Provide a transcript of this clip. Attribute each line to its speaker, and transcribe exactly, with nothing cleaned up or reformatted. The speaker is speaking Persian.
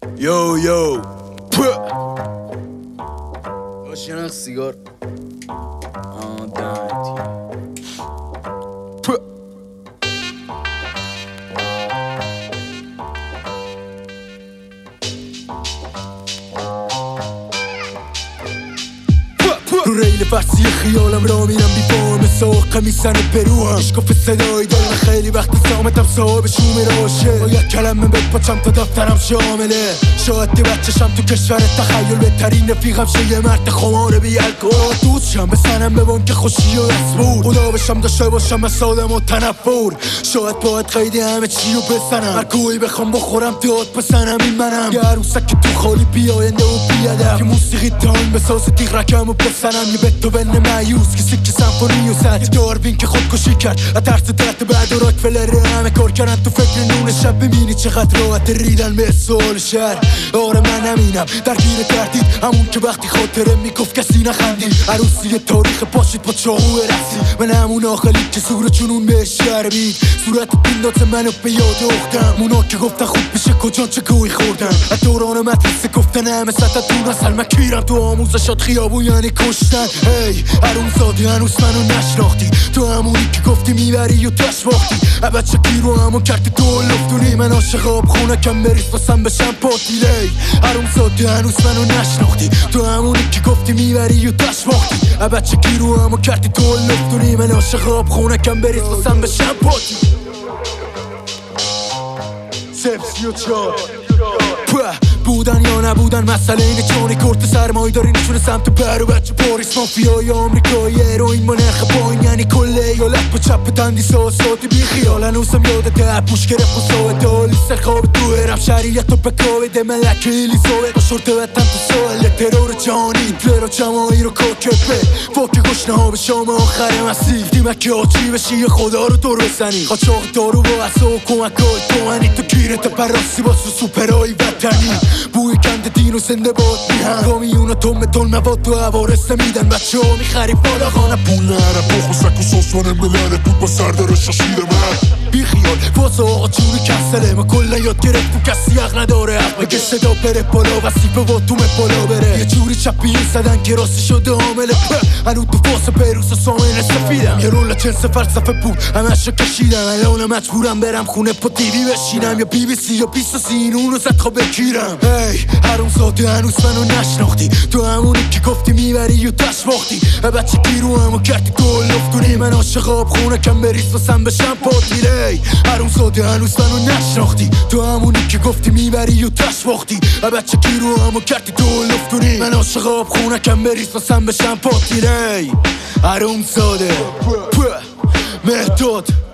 Speaker 1: یو یو آشنا سیگار آدانتی
Speaker 2: رو ریل فرسی خیالم را میرم بی فرم ساقه میسن پروهم عشق و صدای دلم خیلی وقت سامتم صاحب شوم راشه با یک کلمه بپاچم تا دفترم شامله شاید دی بچشم تو کشور تخیل بهترین رفیقم شه یه مرد خمار بی الکل دوست شم بسنم به بانک خوشی و اسبور خدا بشم داشته باشم از آدم و تنفر شاید باید قیدی همه چی رو بزنم هر کوی بخوام بخورم داد بزنم این منم یه عروسک که تو خالی بیاینده و بیادم که موسیقی تایم بساز تیغ رکم و بزنم یه بتوون مایوس که سکه سمفونی و سد داروین که خودکشی کرد از ترس درد بعد و راکفلر همه کار کردن تو فکر نون شب ببینی چقدر راحت ریدن به سوال شهر آره من همینم درگیر تردید همون که وقتی خاطره میگفت کسی نخندید عروسی تاریخ پاشید با چاهو رسی من همون آخلی که سور جنون بهش شرمید صورت بیندات منو به یاد اختم اونا که گفتن خوب میشه کجا چه گوی خوردن از دوران مدرسه گفتن همه سطح دون اصل من کیرم تو آموزشات خیابون یعنی کشتن هی هرون زادی هنوز منو نشناختی تو همونی که گفتی میبری و تش باختی بچه گیرو همون کردی تو لفتونی من عاشق آب خونه کم بریز باسم بشم پاتی لی هرون زادی هنوز منو نشناختی تو همونی که گفتی میبری و تش باختی بچه گیرو همون کردی تو لفتونی من عاشق آب خونه کم بریز باسم بشم پاتی سفسی و چار بودن یا نبودن مسئله اینه چونی کرد سرمایی داری نشونه سمت پر و بچه پاریس مافیای آمریکایی اروین با نرخ پایین یعنی کل ایالت با چپ تندی ساساتی بی خیال هنوزم یاد ده پوش گرفت و ساعت دالی سر خواب تو هرم شریعت و بکاوه ده ملک الیزابت با شورت وطن تو سال ترور جهانی هیتلر و جماهیر و کاکبه فاک گشنه ها به شام آخر مسیح دیمک آچی بشی خدا رو دور بزنی قاچاق دارو با اصا و کمک های تومنی تو گیرت پراسی با سو سوپرهای وطنی بوی کند دین و زنده باد میهم کامیون و تومه تل مواد تو عوارسته میدن بچه ها میخری بالا خانه پول نهرم پخ و سک و ساسوان ملنت بود با سردار شاشیر من بی خیال واسه آقا جوری کسله ما کلا یاد گرفتیم کسی حق نداره حق بگه صدا بره بالا وسیفه و تومه بالا بره یه جوری چپی زدن که راستی شده عامله هنو تو فاسه پیروس و سامن سفیدم یه رول جنس فلسفه بود همشو کشیدم الان مجبورم برم خونه پا تیوی بشینم یا بی بی سی یا بیست و سی این اونو زد خواه بگیرم هی هرون زاده هنوز منو نشناختی تو همونی که گفتی میبری و تش باختی بچه گیرو همو کردی تو لفتونی من عاشق آب خونه کم بریز باسم بشم پاتی لی هرون زاده هنوز منو نشناختی تو همونی که گفتی میبری و تش باختی بچه گیرو همو کردی تو لفتونی من عاشق آب خونه کم بریز باسم بشم پاتی لی هرون زاده مهداد